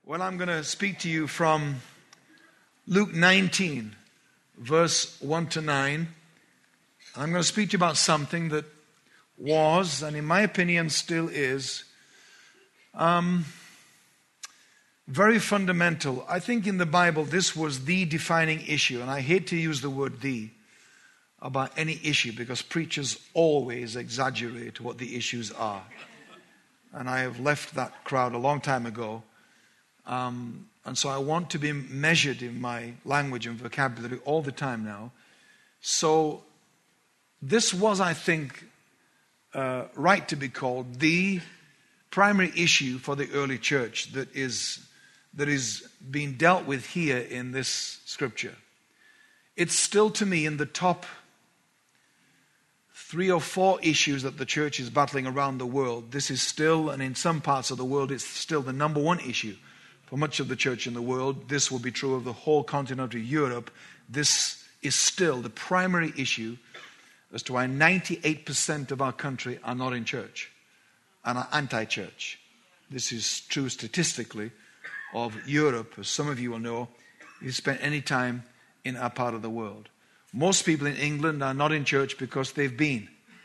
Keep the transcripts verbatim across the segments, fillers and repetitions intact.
Well, I'm going to speak to you from Luke nineteen, verse one to nine. I'm going to speak to you about something that was, and in my opinion still is, um, very fundamental. I think in the Bible this was the defining issue, and I hate to use the word "the" about any issue because preachers always exaggerate what the issues are. And I have left that crowd a long time ago. Um, and so I want to be measured in my language and vocabulary all the time now. So this was, I think, uh, right to be called the primary issue for the early church that is that is being dealt with here in this scripture. It's still, to me, in the top three or four issues that the church is battling around the world. This is still, and in some parts of the world, it's still the number one issue for much of the church in the world. This will be true of the whole continent of Europe. This is still the primary issue as to why ninety-eight percent of our country are not in church and are anti-church. This is true statistically of Europe, as some of you will know, if you spent any time in our part of the world. Most people in England are not in church because they've been.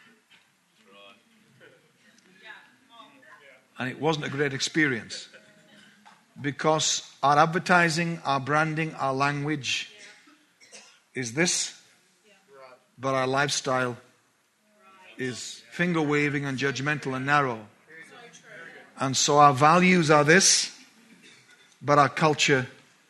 And it wasn't a great experience. Because our advertising, our branding, our language is this, but our lifestyle is finger waving and judgmental and narrow. And so our values are this, but our culture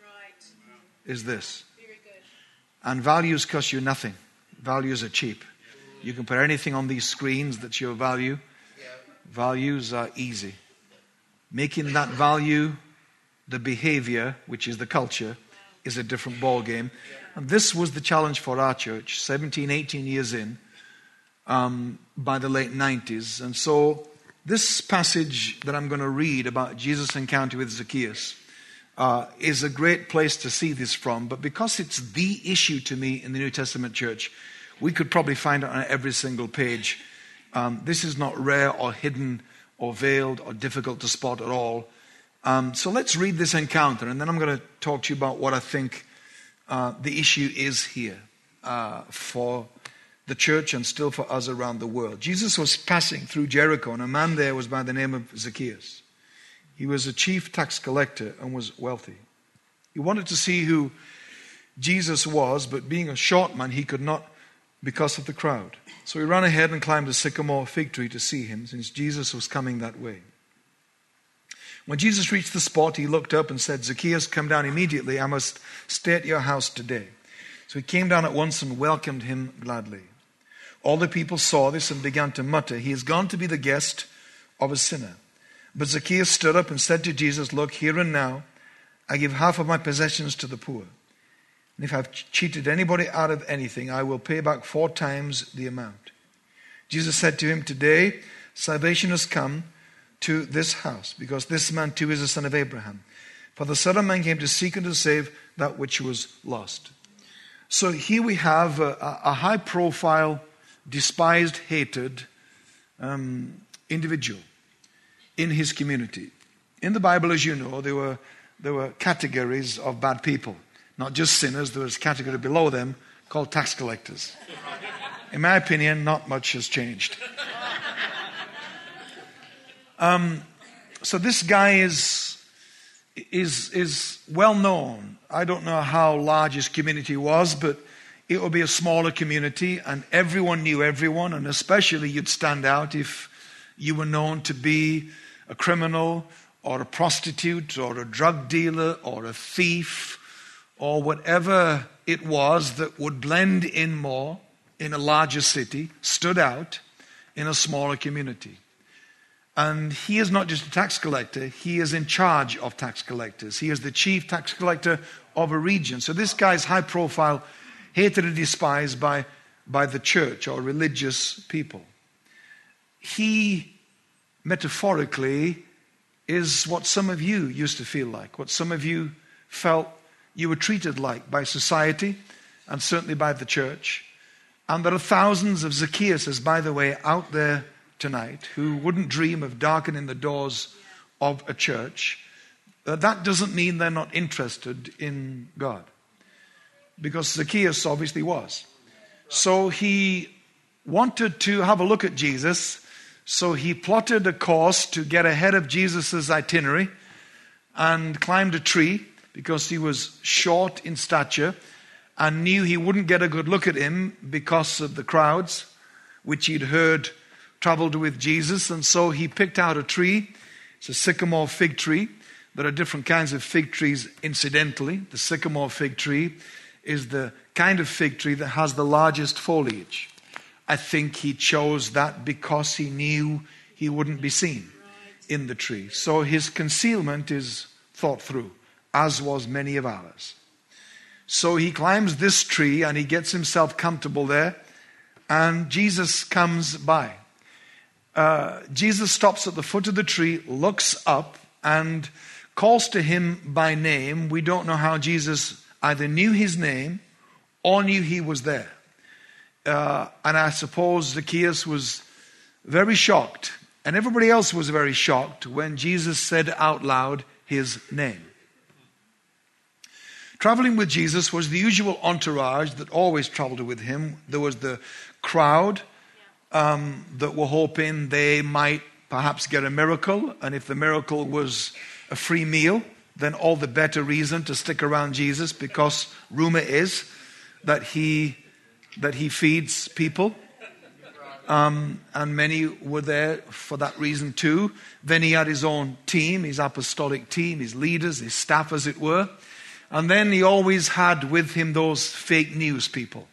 is this. And values cost you nothing. Values are cheap. You can put anything on these screens that's your value. Values are easy. Making that value the behavior, which is the culture, is a different ball game. And this was the challenge for our church, seventeen, eighteen years in, um, by the late nineties. And so this passage that I'm going to read about Jesus' encounter with Zacchaeus uh, is a great place to see this from. But because it's the issue to me in the New Testament church, we could probably find it on every single page. Um, this is not rare or hidden or veiled or difficult to spot at all. Um, so let's read this encounter, and then I'm going to talk to you about what I think uh, the issue is here uh, for the church and still for us around the world. Jesus was passing through Jericho, and a man there was by the name of Zacchaeus. He was a chief tax collector and was wealthy. He wanted to see who Jesus was, but being a short man, he could not because of the crowd. So he ran ahead and climbed a sycamore fig tree to see him, since Jesus was coming that way. When Jesus reached the spot, he looked up and said, "Zacchaeus, come down immediately. I must stay at your house today." So he came down at once and welcomed him gladly. All the people saw this and began to mutter, "He has gone to be the guest of a sinner." But Zacchaeus stood up and said to Jesus, "Look, here and now, I give half of my possessions to the poor. And if I've cheated anybody out of anything, I will pay back four times the amount." Jesus said to him, "Today, salvation has come to this house, because this man too is a son of Abraham. For the Son of Man came to seek and to save that which was lost." So here we have a, a high-profile, despised, hated um, individual in his community. In the Bible, as you know, there were there were categories of bad people. Not just sinners, there was a category below them called tax collectors. In my opinion, not much has changed. Um, so this guy is, is, is well known. I don't know how large his community was, but it would be a smaller community and everyone knew everyone, and especially you'd stand out if you were known to be a criminal or a prostitute or a drug dealer or a thief or whatever it was that would blend in more in a larger city, stood out in a smaller community. And he is not just a tax collector, he is in charge of tax collectors. He is the chief tax collector of a region. So this guy is high profile, hated and despised by, by the church or religious people. He, metaphorically, is what some of you used to feel like, what some of you felt you were treated like by society and certainly by the church. And there are thousands of Zacchaeuses, by the way, out there tonight who wouldn't dream of darkening the doors of a church uh, that doesn't mean they're not interested in God. Because Zacchaeus obviously was. So he wanted to have a look at Jesus. So he plotted a course to get ahead of Jesus' itinerary and climbed a tree because he was short in stature and knew he wouldn't get a good look at him because of the crowds, which he'd heard traveled with Jesus. And so he picked out a tree. It's a sycamore fig tree. There are different kinds of fig trees, incidentally. The sycamore fig tree is the kind of fig tree that has the largest foliage. I think he chose that because he knew he wouldn't be seen in the tree. So his concealment is thought through, as was many of ours. So he climbs this tree and he gets himself comfortable there, and Jesus comes by. Uh, Jesus stops at the foot of the tree, looks up, and calls to him by name. We don't know how Jesus either knew his name or knew he was there. Uh, and I suppose Zacchaeus was very shocked, and everybody else was very shocked when Jesus said out loud his name. Traveling with Jesus was the usual entourage that always traveled with him. There was the crowd um, that were hoping they might perhaps get a miracle, and if the miracle was a free meal, then all the better reason to stick around Jesus, because rumor is that he that he feeds people. Um, and many were there for that reason too. Then he had his own team, his apostolic team, his leaders, his staff as it were. And then he always had with him those fake news people.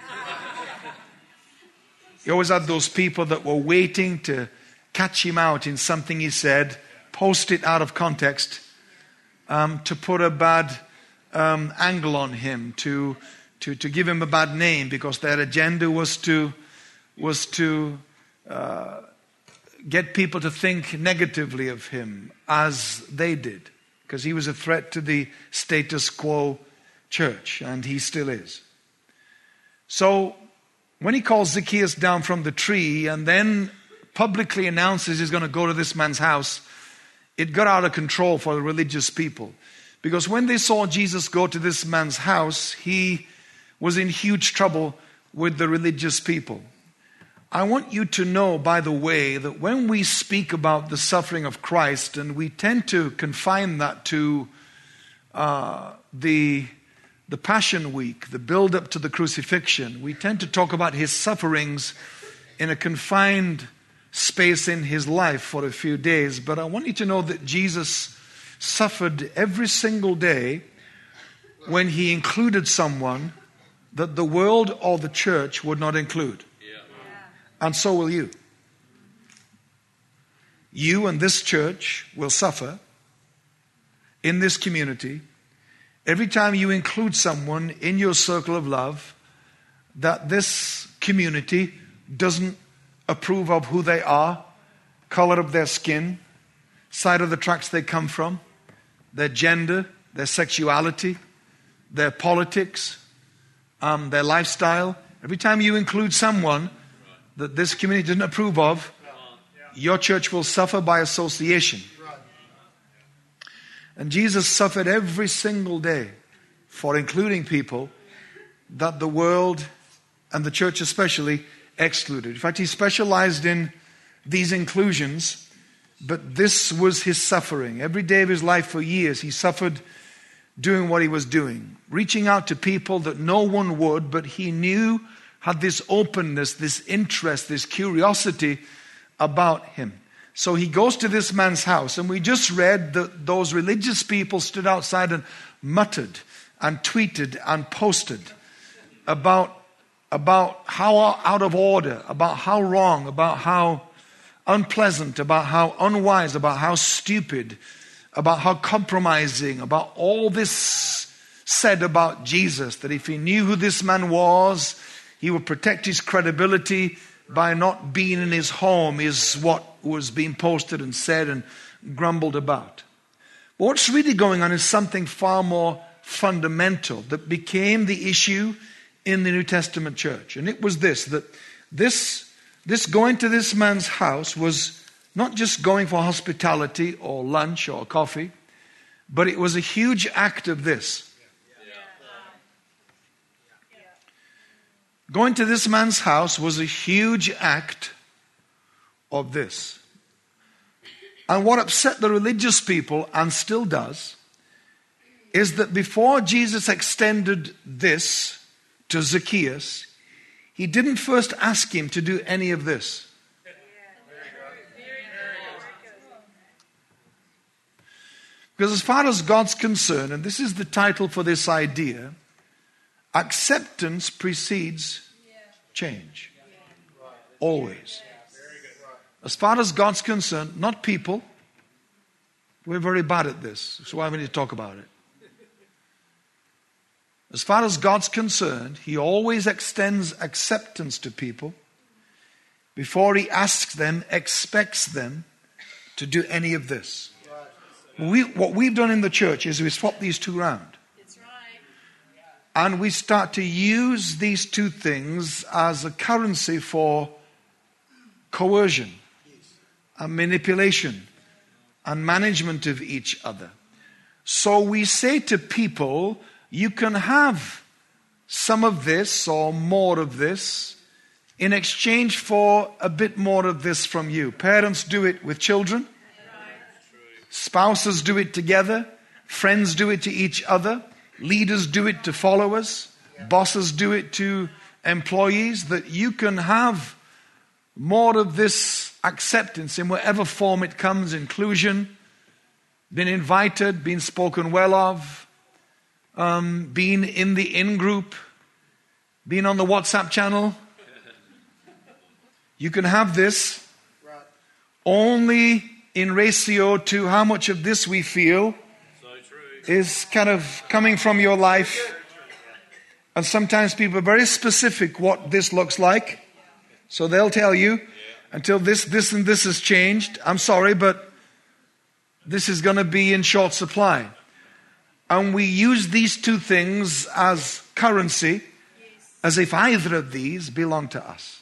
He always had those people that were waiting to catch him out in something he said, post it out of context, um, to put a bad um, angle on him, to To, to give him a bad name, because their agenda was to was to uh, get people to think negatively of him as they did, because he was a threat to the status quo church, and he still is. So when he calls Zacchaeus down from the tree and then publicly announces he's going to go to this man's house, it got out of control for the religious people, because when they saw Jesus go to this man's house, he was in huge trouble with the religious people. I want you to know, by the way, that when we speak about the suffering of Christ, and we tend to confine that to uh, the, the Passion Week, the build-up to the crucifixion, we tend to talk about his sufferings in a confined space in his life for a few days. But I want you to know that Jesus suffered every single day when he included someone that the world or the church would not include. Yeah. And so will you. You and this church will suffer in this community every time you include someone in your circle of love that this community doesn't approve of who they are, color of their skin, side of the tracks they come from, their gender, their sexuality, their politics, Um, their lifestyle. Every time you include someone that this community doesn't approve of, your church will suffer by association. And Jesus suffered every single day for including people that the world, and the church especially, excluded. In fact, he specialized in these inclusions, but this was his suffering. Every day of his life for years, he suffered doing what he was doing, reaching out to people that no one would, but he knew had this openness, this interest, this curiosity about him. So he goes to this man's house, and we just read that those religious people stood outside and muttered and tweeted and posted about, about how out of order, about how wrong, about how unpleasant, about how unwise, about how stupid, about how compromising, about all this said about Jesus, that if he knew who this man was, he would protect his credibility by not being in his home, is what was being posted and said and grumbled about. But what's really going on is something far more fundamental that became the issue in the New Testament church. And it was this, that this, this going to this man's house was not just going for hospitality or lunch or coffee, But it was a huge act of this. Going to this man's house was a huge act of this. And what upset the religious people, and still does, is that before Jesus extended this to Zacchaeus, he didn't first ask him to do any of this. Because as far as God's concerned, and this is the title for this idea, acceptance precedes change. Always. As far as God's concerned, not people. We're very bad at this, so why we need to talk about it. As far as God's concerned, He always extends acceptance to people before He asks them, expects them to do any of this. We, what we've done in the church is we swap these two around. That's right. And we start to use these two things as a currency for coercion and manipulation and management of each other. So we say to people, you can have some of this or more of this in exchange for a bit more of this from you. Parents do it with children. Spouses do it together. Friends do it to each other. Leaders do it to followers. Bosses do it to employees. That you can have more of this acceptance in whatever form it comes. Inclusion, being invited, being spoken well of, um, being in the in-group, being on the WhatsApp channel. You can have this only in ratio to how much of this we feel is kind of coming from your life. And sometimes people are very specific what this looks like. So they'll tell you, until this, this and this has changed, I'm sorry, but this is going to be in short supply. And we use these two things as currency, as if either of these belong to us.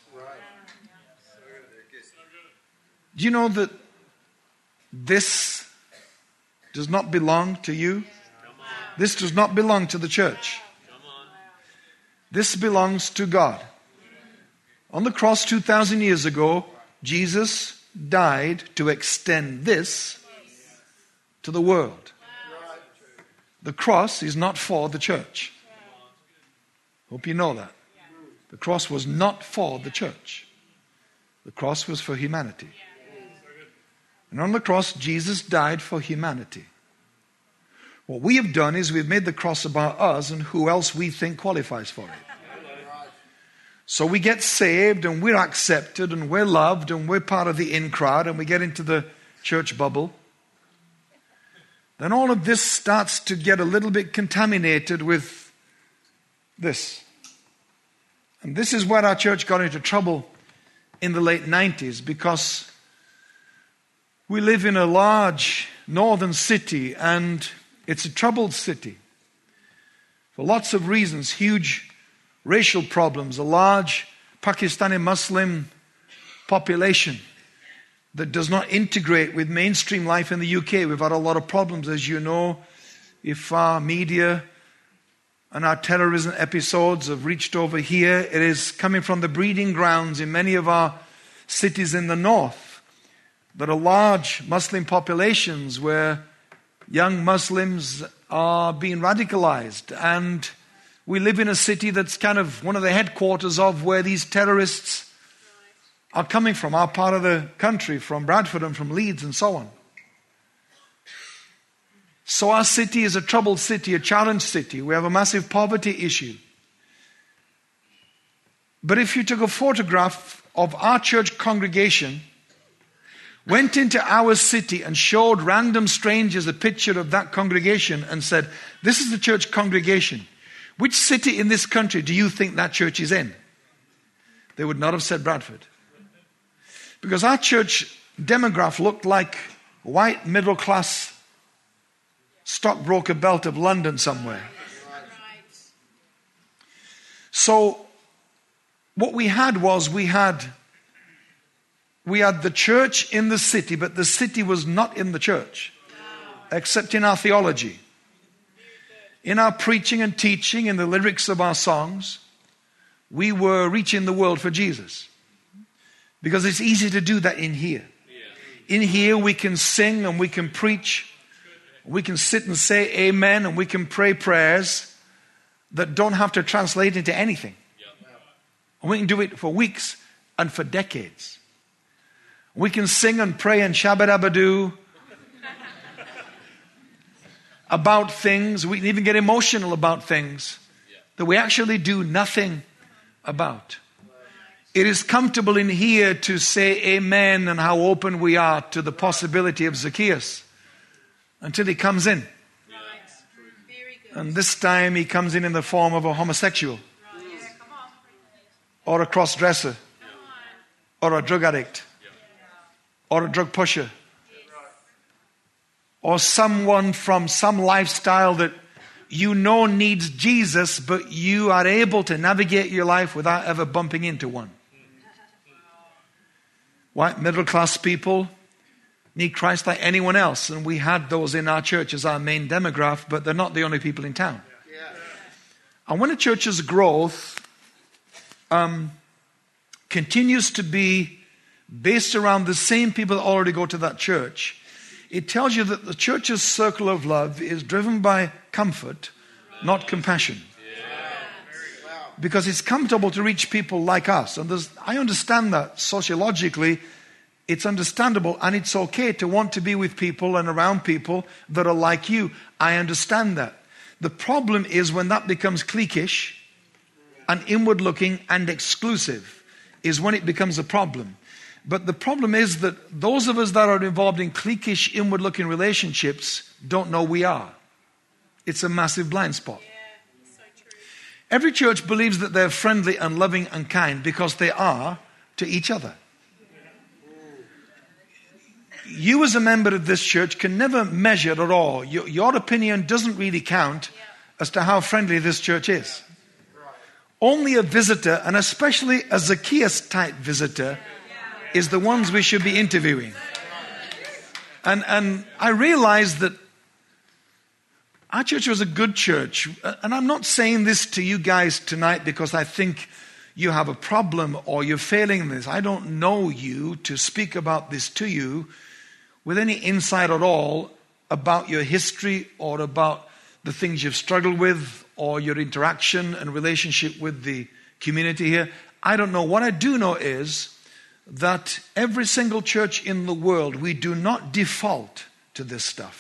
Do you know that this does not belong to you? This does not belong to the church. This belongs to God. On the cross two thousand years ago, Jesus died to extend this to the world. The cross is not for the church. Hope you know that. The cross was not for the church. The cross was for humanity. And on the cross, Jesus died for humanity. What we have done is we've made the cross about us and who else we think qualifies for it. So we get saved and we're accepted and we're loved and we're part of the in crowd and we get into the church bubble. Then all of this starts to get a little bit contaminated with this. And this is where our church got into trouble in the late nineties, because we live in a large northern city and it's a troubled city. For lots of reasons, huge racial problems, a large Pakistani Muslim population that does not integrate with mainstream life in the U K. We've had a lot of problems, as you know. If our media and our terrorism episodes have reached over here, it is coming from the breeding grounds in many of our cities in the north. There are large Muslim populations where young Muslims are being radicalized. And we live in a city that's kind of one of the headquarters of where these terrorists are coming from, our part of the country, from Bradford and from Leeds and so on. So our city is a troubled city, a challenged city. We have a massive poverty issue. But if you took a photograph of our church congregation, went into our city and showed random strangers a picture of that congregation and said, this is the church congregation. Which city in this country do you think that church is in? They would not have said Bradford. Because our church demograph looked like white middle class stockbroker belt of London somewhere. So what we had was we had We had the church in the city, but the city was not in the church. except in our theology, in our preaching and teaching, in the lyrics of our songs, we were reaching the world for Jesus. Because it's easy to do that in here. In here we can sing and we can preach. We can sit and say amen and we can pray prayers that don't have to translate into anything. And we can do it for weeks and for decades. We can sing and pray and shabba-dabba-doo about things. We can even get emotional about things that we actually do nothing about. It is comfortable in here to say amen and how open we are to the possibility of Zacchaeus until he comes in. And this time he comes in in the form of a homosexual or a cross-dresser or a drug addict or a drug pusher or someone from some lifestyle that you know needs Jesus, but you are able to navigate your life without ever bumping into one. White middle-class people need Christ like anyone else. And we had those in our church as our main demographic, but they're not the only people in town. Yeah. And when a church's growth um, continues to be based around the same people that already go to that church, it tells you that the church's circle of love is driven by comfort, not compassion. Because it's comfortable to reach people like us. And there's, I understand that sociologically, it's understandable and it's okay to want to be with people and around people that are like you. I understand that. The problem is when that becomes cliquish and inward looking and exclusive is when it becomes a problem. But the problem is that those of us that are involved in cliquish inward looking relationships don't know we are. It's a massive blind spot. Every church believes that they're friendly and loving and kind because they are to each other. You as a member of this church can never measure at all. Your, your opinion doesn't really count as to how friendly this church is. Only a visitor, and especially a Zacchaeus type visitor, is the ones we should be interviewing. And, and I realized that our church was a good church. And I'm not saying this to you guys tonight because I think you have a problem or you're failing in this. I don't know you to speak about this to you with any insight at all about your history or about the things you've struggled with or your interaction and relationship with the community here. I don't know. What I do know is that every single church in the world, we do not default to this stuff.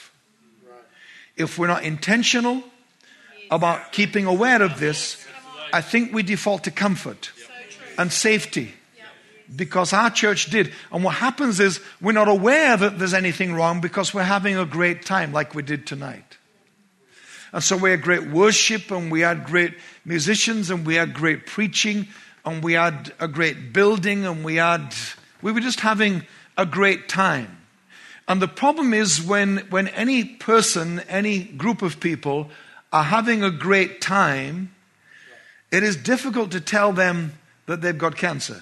If we're not intentional about keeping aware of this, I think we default to comfort and safety because our church did. And what happens is we're not aware that there's anything wrong because we're having a great time like we did tonight. And so we had great worship and we had great musicians and we had great preaching and we had a great building and we had, we were just having a great time. And the problem is when, when any person, any group of people are having a great time, it is difficult to tell them that they've got cancer.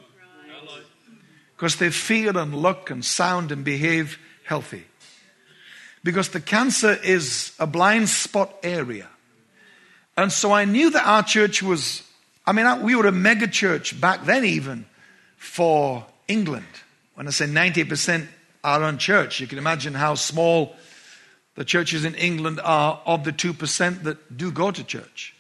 Because they feel and look and sound and behave healthy. Because the cancer is a blind spot area. And so I knew that our church was, I mean, we were a mega church back then even for England. When I say ninety percent our own church, you can imagine how small the churches in England are of the two percent that do go to church.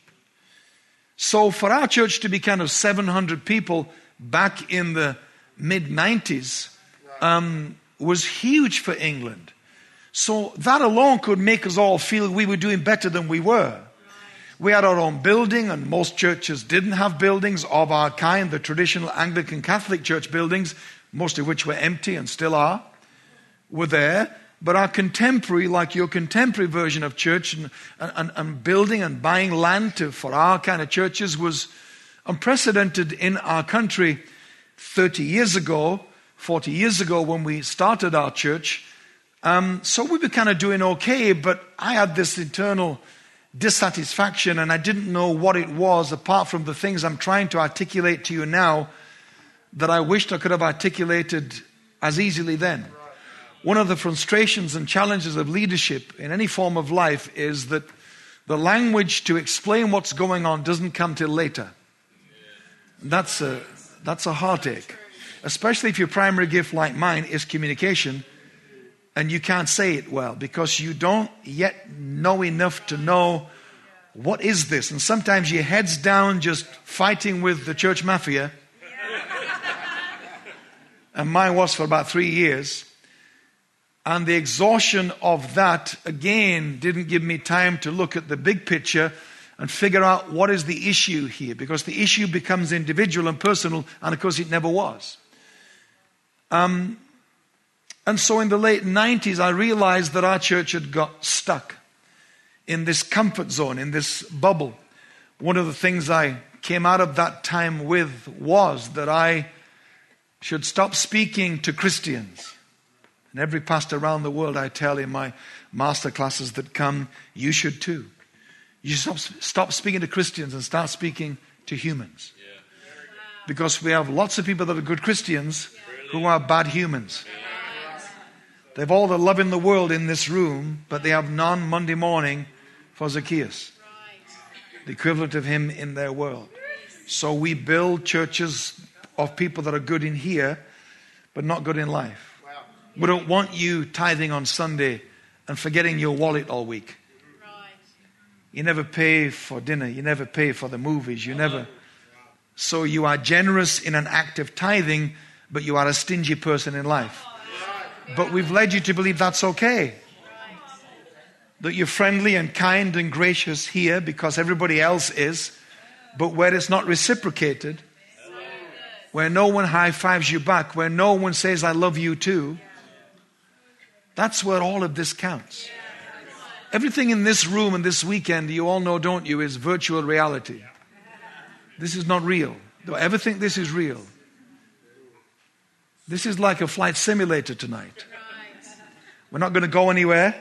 So for our church to be kind of seven hundred people back in the mid nineties um, was huge for England. So that alone could make us all feel we were doing better than we were. We had our own building, and most churches didn't have buildings of our kind, the traditional Anglican Catholic church buildings, most of which were empty and still are, were there. But our contemporary, like your contemporary version of church and, and, and building and buying land to, for our kind of churches was unprecedented in our country thirty years ago, forty years ago when we started our church. Um, so we were kind of doing okay, but I had this internal dissatisfaction and I didn't know what it was apart from the things I'm trying to articulate to you now that I wished I could have articulated as easily then. One of the frustrations and challenges of leadership in any form of life is that the language to explain what's going on doesn't come till later. That's a, that's a heartache. Especially if your primary gift, like mine, is communication, and you can't say it well because you don't yet know enough to know what is this. And sometimes your head's down just fighting with the church mafia. And mine was for about three years. And the exhaustion of that, again, didn't give me time to look at the big picture and figure out what is the issue here. Because the issue becomes individual and personal, and of course it never was. Um, and so in the late nineties, I realized that our church had got stuck in this comfort zone, in this bubble. One of the things I came out of that time with was that I should stop speaking to Christians. And every pastor around the world, I tell in my master classes that come, you should too. You should stop, stop speaking to Christians and start speaking to humans. Yeah. Because we have lots of people that are good Christians who are bad humans. They've all the love in the world in this room, but they have none Monday morning for Zacchaeus. The equivalent of him in their world. So we build churches of people that are good in here, but not good in life. We don't want you tithing on Sunday and forgetting your wallet all week. You never pay for dinner. You never pay for the movies. You never. So you are generous in an act of tithing, but you are a stingy person in life. But we've led you to believe that's okay. That you're friendly and kind and gracious here because everybody else is. But where it's not reciprocated, where no one high-fives you back, where no one says, I love you too, that's where all of this counts. Everything in this room and this weekend, you all know, don't you, is virtual reality. This is not real. Don't ever think this is real. This is like a flight simulator tonight. We're not going to go anywhere.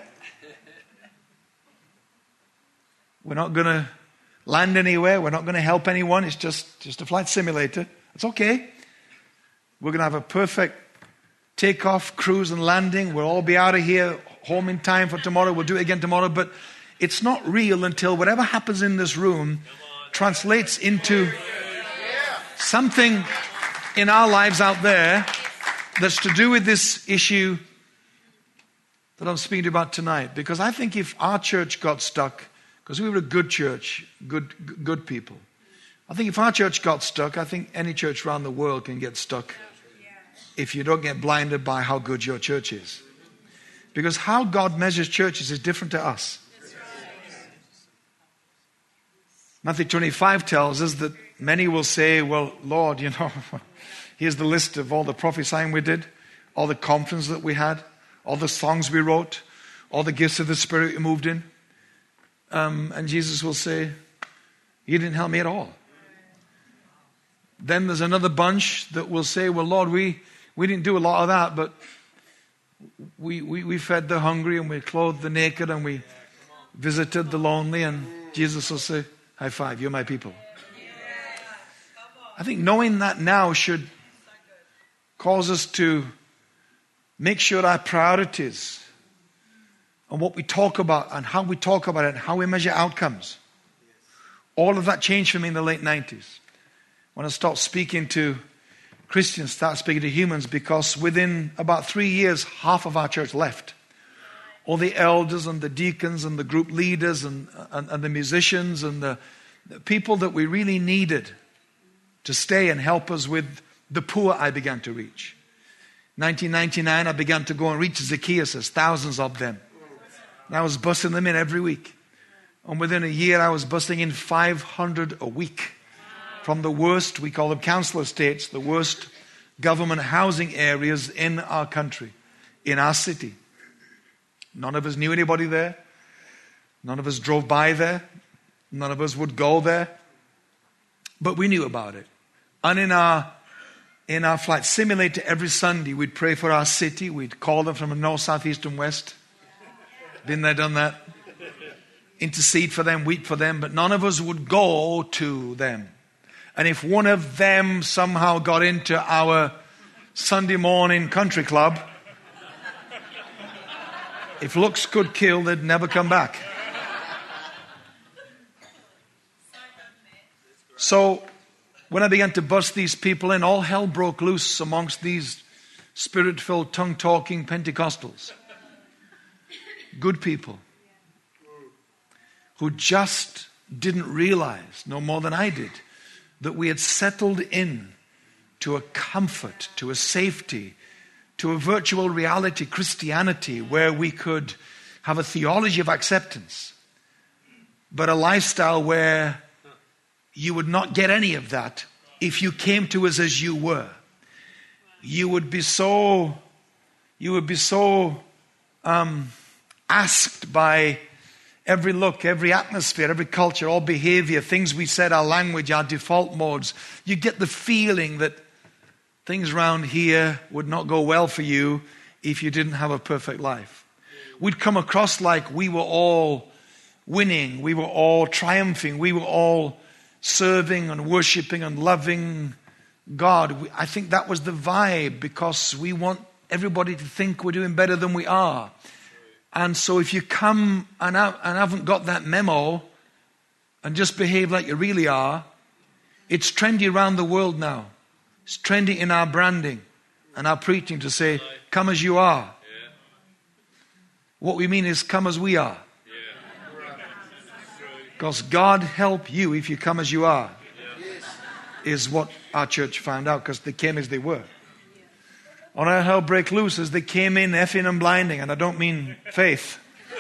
We're not going to land anywhere. We're not going to help anyone. It's just, just a flight simulator. It's okay. We're going to have a perfect takeoff, cruise, and landing. We'll all be out of here, home in time for tomorrow. We'll do it again tomorrow. But it's not real until whatever happens in this room translates into something in our lives out there that's to do with this issue that I'm speaking about tonight. Because I think if our church got stuck, because we were a good church, good good people, I think if our church got stuck, I think any church around the world can get stuck if you don't get blinded by how good your church is. Because how God measures churches is different to us. Matthew twenty-five tells us that many will say, well, Lord, you know, here's the list of all the prophesying we did, all the conferences that we had, all the songs we wrote, all the gifts of the Spirit we moved in. Um, and Jesus will say, you didn't help me at all. Then there's another bunch that will say, well, Lord, we, we didn't do a lot of that, but we, we, we fed the hungry and we clothed the naked and we visited the lonely. And Jesus will say, high five, you're my people. I think knowing that now should cause us to make sure our priorities and what we talk about and how we talk about it and how we measure outcomes. All of that changed for me in the late nineties. When I stopped speaking to Christians, started speaking to humans, because within about three years, half of our church left. All the elders and the deacons and the group leaders and, and, and the musicians and the, the people that we really needed to stay and help us with the poor, I began to reach. nineteen ninety-nine, I began to go and reach Zacchaeus, thousands of them. And I was busting them in every week. And within a year, I was busting in five hundred a week. From the worst, we call them council estates, the worst government housing areas in our country, in our city. None of us knew anybody there. None of us drove by there. None of us would go there. But we knew about it. And in our in our flight simulator every Sunday, we'd pray for our city. We'd call them from the north, south, east, and west. Been there, done that. Intercede for them, weep for them. But none of us would go to them. And if one of them somehow got into our Sunday morning country club, If looks could kill, they'd never come back. So when I began to bust these people in, all hell broke loose amongst these spirit-filled, tongue-talking Pentecostals. Good people who just didn't realize, no more than I did, that we had settled in to a comfort, to a safety, to a virtual reality Christianity where we could have a theology of acceptance, but a lifestyle where you would not get any of that if you came to us as you were. You would be so, you would be so um, asked by every look, every atmosphere, every culture, all behavior, things we said, our language, our default modes. You get the feeling that things around here would not go well for you if you didn't have a perfect life. We'd come across like we were all winning, we were all triumphing, we were all serving and worshiping and loving God. I think that was the vibe, because we want everybody to think we're doing better than we are. And so if you come and, and haven't got that memo and just behave like you really are, it's trendy around the world now. It's trendy in our branding and our preaching to say, come as you are. What we mean is come as we are. Because God help you if you come as you are, is what our church found out, because they came as they were. On our hell break loose as they came in effing and blinding, and I don't mean faith.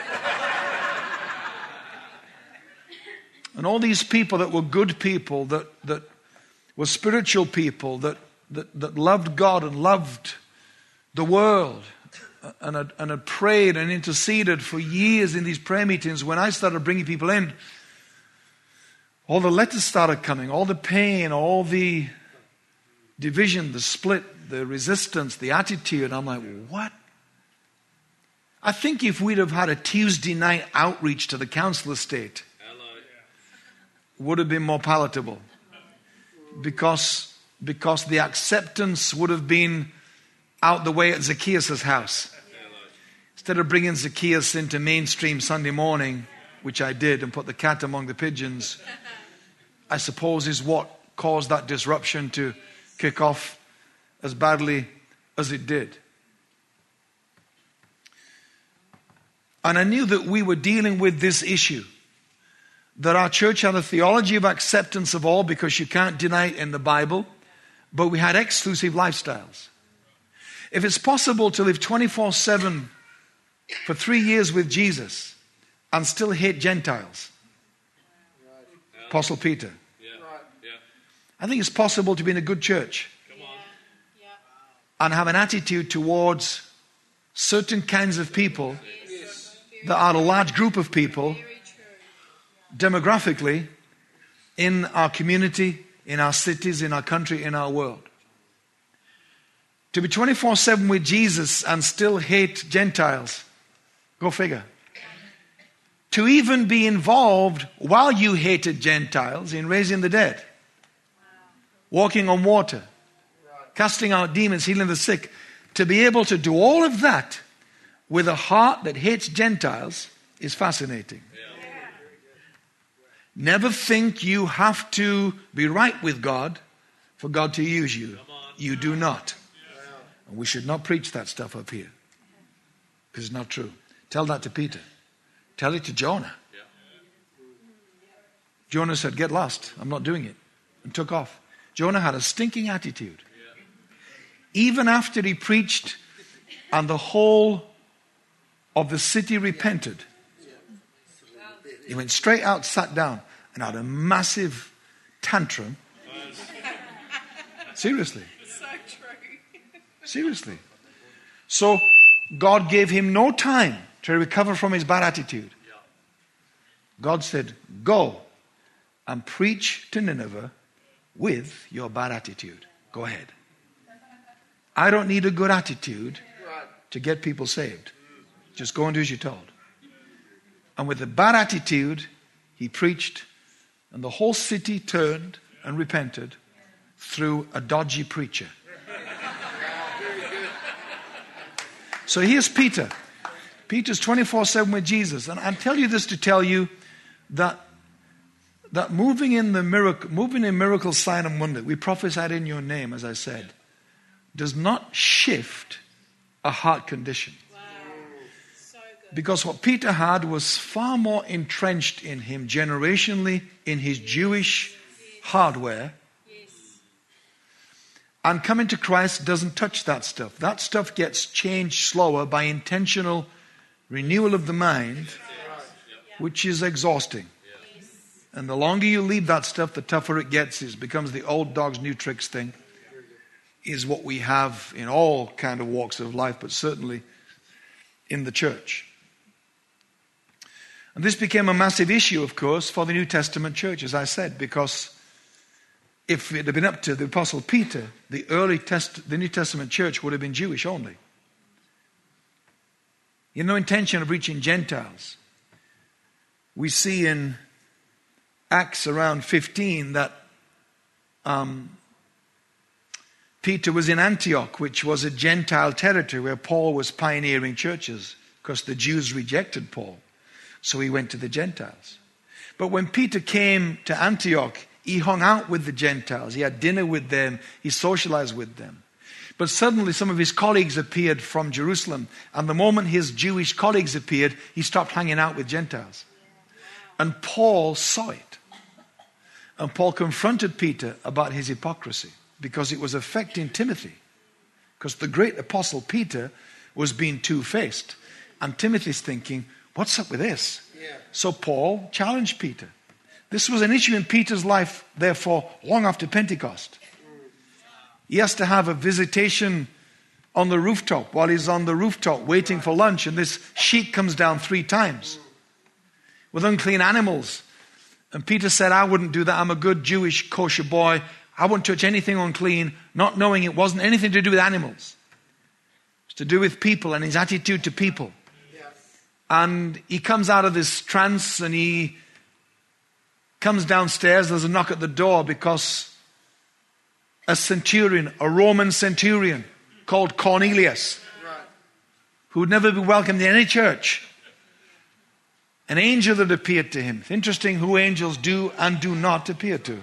And all these people that were good people, that that were spiritual people, that that, that loved God and loved the world, and had, and had prayed and interceded for years in these prayer meetings. When I started bringing people in, all the letters started coming, all the pain, all the division, the split, the resistance, the attitude. I'm like, what? I think if we'd have had a Tuesday night outreach to the council estate, it would have been more palatable. Because, because the acceptance would have been out the way at Zacchaeus' house. Instead of bringing Zacchaeus into mainstream Sunday morning, which I did, and put the cat among the pigeons, I suppose is what caused that disruption to kick off as badly as it did. And I knew that we were dealing with this issue, that our church had a theology of acceptance of all, because you can't deny it in the Bible, but we had exclusive lifestyles. If it's possible to live twenty-four seven for three years with Jesus and still hate Gentiles, Apostle Peter. I think it's possible to be in a good church and have an attitude towards certain kinds of people that are a large group of people demographically in our community, in our cities, in our country, in our world. To be twenty-four seven with Jesus and still hate Gentiles, go figure. To even be involved while you hated Gentiles in raising the dead, walking on water, casting out demons, healing the sick. To be able to do all of that with a heart that hates Gentiles is fascinating. Never think you have to be right with God for God to use you. You do not. And we should not preach that stuff up here, because it's not true. Tell that to Peter. Tell it to Jonah. Jonah said, get lost. I'm not doing it. And took off. Jonah had a stinking attitude. Even after he preached and the whole of the city repented, he went straight out, sat down, and had a massive tantrum. Seriously. Seriously. So God gave him no time to recover from his bad attitude. God said, go and preach to Nineveh with your bad attitude. Go ahead. I don't need a good attitude to get people saved. Just go and do as you're told. And with a bad attitude, he preached, and the whole city turned and repented through a dodgy preacher. So here's Peter. Peter's twenty-four seven with Jesus. And I tell you this to tell you that that moving in the miracle, moving in miracle, sign and wonder, we prophesied in your name, as I said, does not shift a heart condition. Wow. So good. Because what Peter had was far more entrenched in him generationally in his Jewish hardware. And coming to Christ doesn't touch that stuff. That stuff gets changed slower by intentional renewal of the mind, which is exhausting. And the longer you leave that stuff, the tougher it gets. It becomes the old dog's new tricks thing, is what we have in all kind of walks of life, but certainly in the church. And this became a massive issue, of course, for the New Testament church, as I said, because if it had been up to the Apostle Peter, the early test, the New Testament church would have been Jewish only. You had no intention of reaching Gentiles. We see in Acts around fifteen that um, Peter was in Antioch, which was a Gentile territory where Paul was pioneering churches because the Jews rejected Paul. So he went to the Gentiles. But when Peter came to Antioch, he hung out with the Gentiles. He had dinner with them. He socialized with them. But suddenly some of his colleagues appeared from Jerusalem. And the moment his Jewish colleagues appeared, he stopped hanging out with Gentiles. And Paul saw it. And Paul confronted Peter about his hypocrisy because it was affecting Timothy. Because the great apostle Peter was being two-faced. And Timothy's thinking, what's up with this? Yeah. So Paul challenged Peter. This was an issue in Peter's life, therefore, long after Pentecost. He has to have a visitation on the rooftop while he's on the rooftop waiting for lunch, and this sheet comes down three times with unclean animals. And Peter said, I wouldn't do that. I'm a good Jewish kosher boy. I wouldn't touch anything unclean, not knowing it wasn't anything to do with animals. It's to do with people and his attitude to people. Yes. And he comes out of this trance and he comes downstairs. There's a knock at the door because a centurion, a Roman centurion called Cornelius, right, who would never be welcomed in any church, an angel that appeared to him. It's interesting who angels do and do not appear to.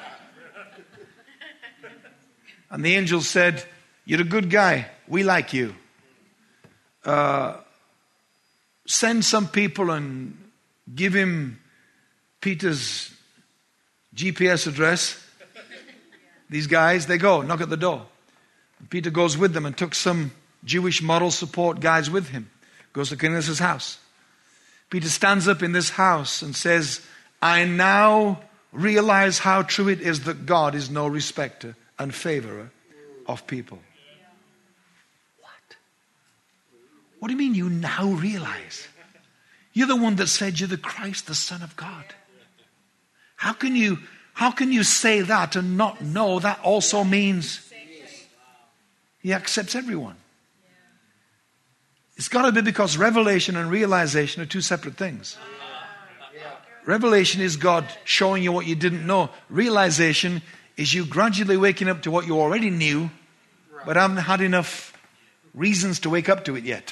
And the angel said, you're a good guy. We like you. Uh, send some people and give him Peter's G P S address. These guys, they go, knock at the door. And Peter goes with them and took some Jewish moral support guys with him. Goes to Cornelius' house. Peter stands up in this house and says, I now realize how true it is that God is no respecter and favorer of people. What? What do you mean you now realize? You're the one that said you're the Christ, the Son of God. How can you, how can you say that and not know that also means he accepts everyone? It's got to be because revelation and realization are two separate things. Revelation is God showing you what you didn't know. Realization is you gradually waking up to what you already knew, but haven't had enough reasons to wake up to it yet.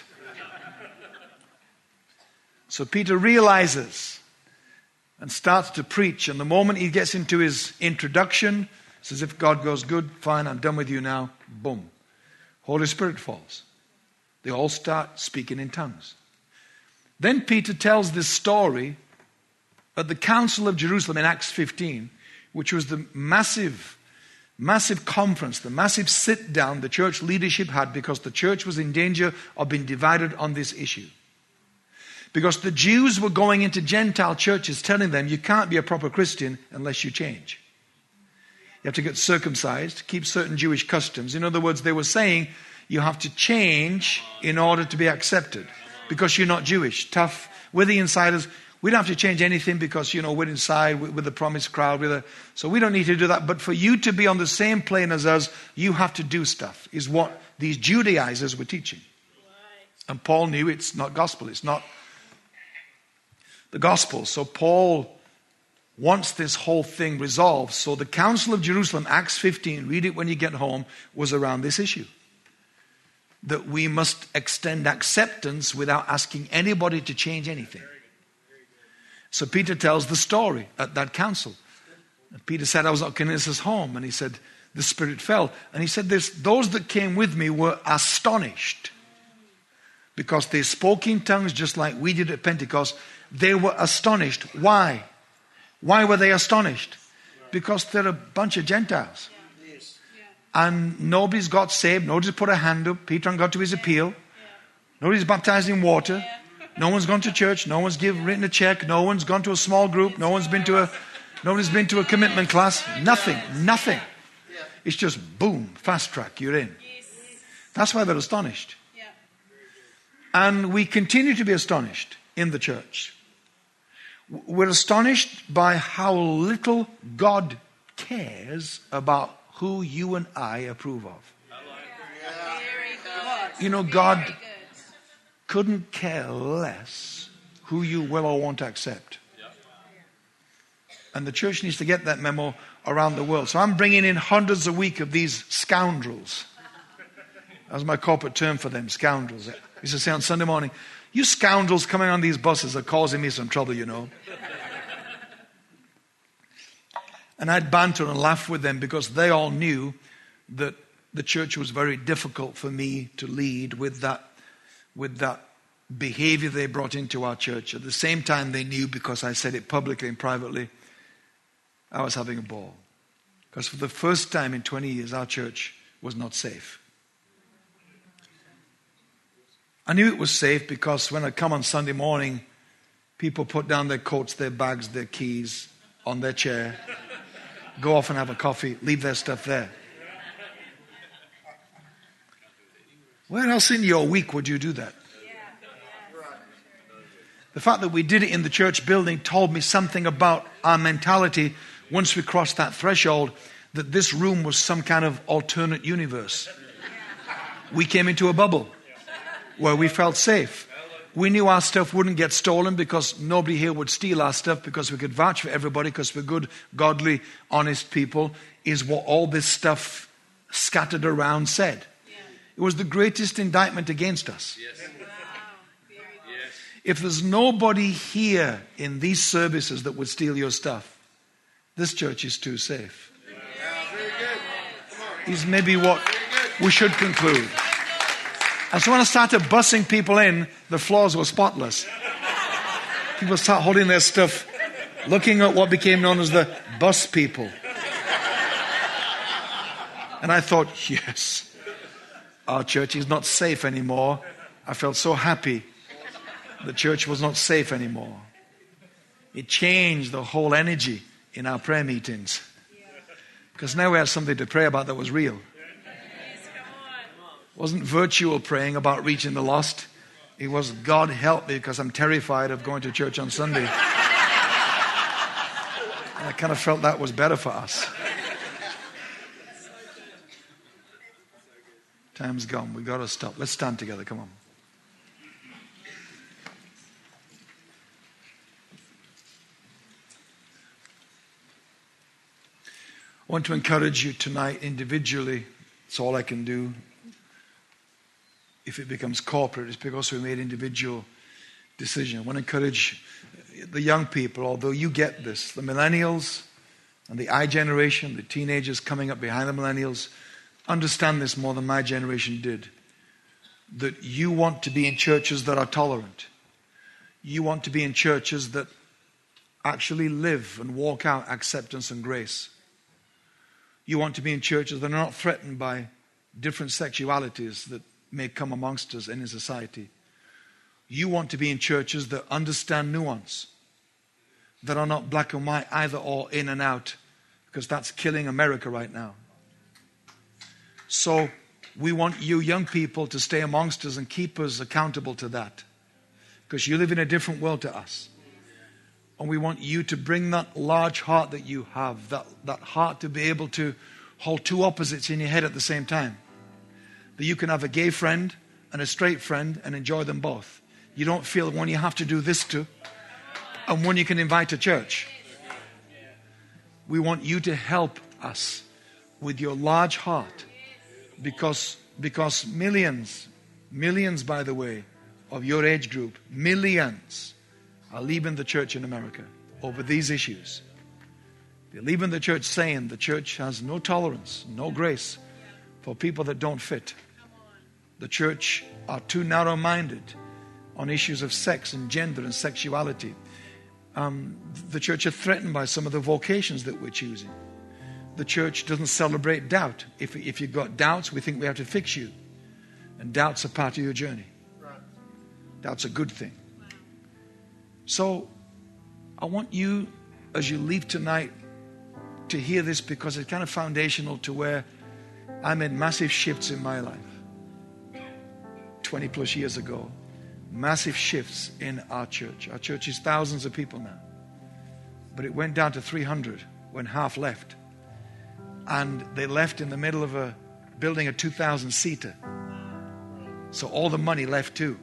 So Peter realizes and starts to preach. And the moment he gets into his introduction, it's as if God goes, good, fine, I'm done with you now. Boom. Holy Spirit falls. They all start speaking in tongues. Then Peter tells this story at the Council of Jerusalem in Acts fifteen, which was the massive, massive conference, the massive sit down the church leadership had because the church was in danger of being divided on this issue. Because the Jews were going into Gentile churches telling them you can't be a proper Christian unless you change. You have to get circumcised, keep certain Jewish customs. In other words, they were saying you have to change in order to be accepted because you're not Jewish. Tough. We're the insiders. We don't have to change anything because, you know, we're inside with, with the promised crowd. With a, so we don't need to do that. But for you to be on the same plane as us, you have to do stuff, is what these Judaizers were teaching. And Paul knew it's not gospel. It's not the gospel. So Paul wants this whole thing resolved. So the Council of Jerusalem, Acts fifteen, read it when you get home, was around this issue. that we must extend acceptance without asking anybody to change anything. So Peter tells the story at that council. And Peter said, I was at Cornelius' home, and he said, the Spirit fell. And he said this, those that came with me were astonished because they spoke in tongues just like we did at Pentecost. They were astonished. Why? Why were they astonished? Because they're a bunch of Gentiles. And nobody's got saved. Nobody's put a hand up. Peter got to his appeal. Nobody's baptized in water. No one's gone to church. No one's give, written a check. No one's gone to a small group. No one's been to a, nobody's been to a commitment class. Nothing. Nothing. It's just boom, fast track, you're in. That's why they're astonished. And we continue to be astonished in the church. We're astonished by how little God cares about who you and I approve of. You know, God couldn't care less who you will or won't accept. And the church needs to get that memo around the world. So I'm bringing in hundreds a week of these scoundrels. That's my corporate term for them, scoundrels. I used to say on Sunday morning, you scoundrels coming on these buses are causing me some trouble, you know. And I'd banter and laugh with them because they all knew that the church was very difficult for me to lead with that, with that behavior they brought into our church. At the same time, they knew, because I said it publicly and privately, I was having a ball. Because for the first time in twenty years, our church was not safe. I knew it was safe because when I come on Sunday morning, people put down their coats, their bags, their keys on their chair, go off and have a coffee, leave their stuff there. Where else in your week would you do that? The fact that we did it in the church building told me something about our mentality once we crossed that threshold, that this room was some kind of alternate universe. We came into a bubble where we felt safe. We knew our stuff wouldn't get stolen because nobody here would steal our stuff, because we could vouch for everybody because we're good, godly, honest people, is what all this stuff scattered around said. It was the greatest indictment against us. If there's nobody here in these services that would steal your stuff, this church is too safe. Is maybe what we should conclude. And so when I started bussing people in, the floors were spotless. People start holding their stuff, looking at what became known as the bus people. And I thought, yes, our church is not safe anymore. I felt so happy. The church was not safe anymore. It changed the whole energy in our prayer meetings. Because now we had something to pray about that was real. It wasn't virtual praying about reaching the lost. It was, God help me because I'm terrified of going to church on Sunday. And I kind of felt that was better for us. Time's gone. We've got to stop. Let's stand together. Come on. I want to encourage you tonight individually. It's all I can do. If it becomes corporate, it's because we made individual decisions. I want to encourage the young people, although you get this, the millennials and the I generation, the teenagers coming up behind the millennials, understand this more than my generation did. That you want to be in churches that are tolerant. You want to be in churches that actually live and walk out acceptance and grace. You want to be in churches that are not threatened by different sexualities that may come amongst us and in society. You want to be in churches that understand nuance, that are not black and white, either or, in and out, because that's killing America right now. So we want you young people to stay amongst us and keep us accountable to that, because you live in a different world to us. And we want you to bring that large heart that you have, that, that heart to be able to hold two opposites in your head at the same time. That you can have a gay friend and a straight friend and enjoy them both. You don't feel one you have to do this to and one you can invite to church. We want you to help us with your large heart, because, because millions, Millions, by the way, of your age group, millions are leaving the church in America over these issues. They're leaving the church saying the church has no tolerance, no grace for people that don't fit. The church are too narrow-minded on issues of sex and gender and sexuality. Um, the church are threatened by some of the vocations that we're choosing. The church doesn't celebrate doubt. If, if you've got doubts, we think we have to fix you. And doubts are part of your journey. Doubt's a good thing. So I want you, as you leave tonight, to hear this, because it's kind of foundational to where I made massive shifts in my life. twenty plus years ago. Massive shifts in our church. Our church is thousands of people now. But it went down to three hundred when half left. And they left in the middle of a building a two thousand seater. So all the money left too.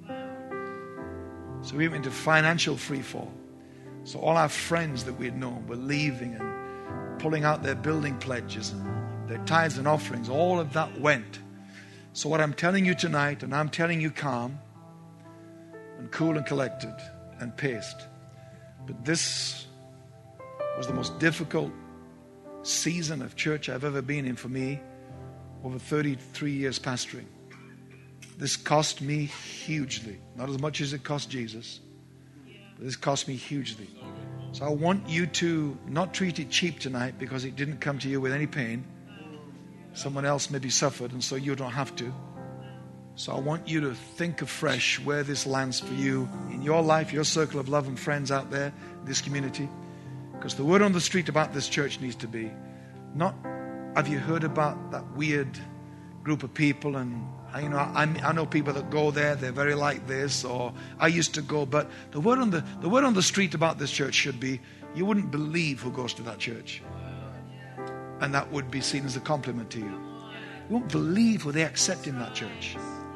So we went into financial free fall. So all our friends that we had known were leaving and pulling out their building pledges and their tithes and offerings. All of that went. So what I'm telling you tonight, and I'm telling you calm and cool and collected and paced, but this was the most difficult season of church I've ever been in for me over thirty-three years pastoring. This cost me hugely. Not as much as it cost Jesus, but this cost me hugely. So I want you to not treat it cheap tonight, because it didn't come to you with any pain. Someone else maybe suffered, and so you don't have to. So I want you to think afresh where this lands for you in your life, your circle of love and friends out there, this community. Because the word on the street about this church needs to be, not, have you heard about that weird group of people? And you know, I, I know people that go there, they're very like this, or I used to go. But the word on the the word on the street about this church should be, you wouldn't believe who goes to that church. And that would be seen as a compliment to you. You won't believe who they accept in that church.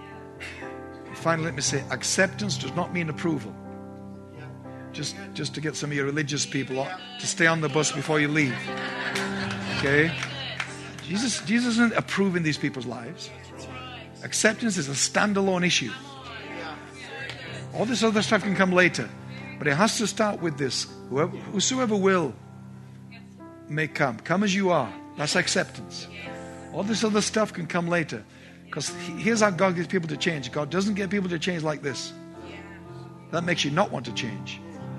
And finally, let me say, acceptance does not mean approval. Just, just to get some of your religious people to stay on the bus before you leave. Okay? Jesus, Jesus isn't approving these people's lives. Acceptance is a standalone issue. All this other stuff can come later. But it has to start with this. Whoever, whosoever will may come. Come as you are. That's acceptance. All this other stuff can come later. Because here's how God gets people to change. God doesn't get people to change like this. That makes you not want to change.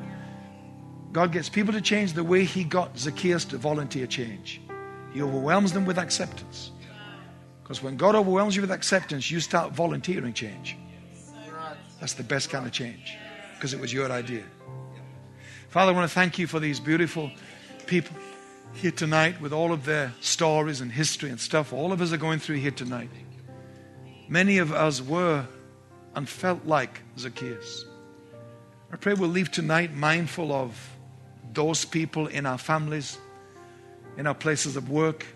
God gets people to change the way He got Zacchaeus to volunteer change. He overwhelms them with acceptance. Because when God overwhelms you with acceptance, you start volunteering change. That's the best kind of change, because it was your idea. Father, I want to thank you for these beautiful people here tonight with all of their stories and history and stuff. All of us are going through here tonight. Many of us were and felt like Zacchaeus. I pray we'll leave tonight mindful of those people in our families, in our places of work,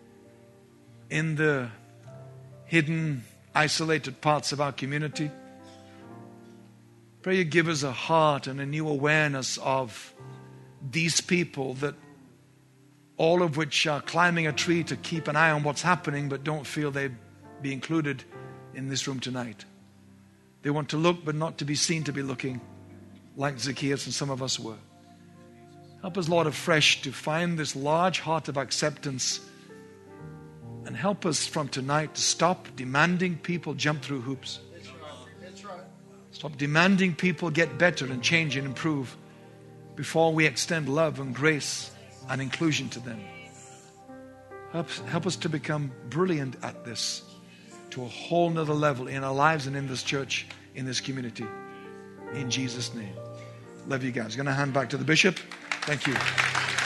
in the hidden, isolated parts of our community. Pray you give us a heart and a new awareness of these people, that all of which are climbing a tree to keep an eye on what's happening, but don't feel they'd be included in this room tonight. They want to look, but not to be seen to be looking, like Zacchaeus and some of us were. Help us, Lord, afresh to find this large heart of acceptance. And help us from tonight to stop demanding people jump through hoops. That's right. That's right. Stop demanding people get better and change and improve before we extend love and grace and inclusion to them. Help, help us to become brilliant at this, to a whole nother level in our lives and in this church, in this community. In Jesus' name. Love you guys. I'm going to hand back to the bishop. Thank you.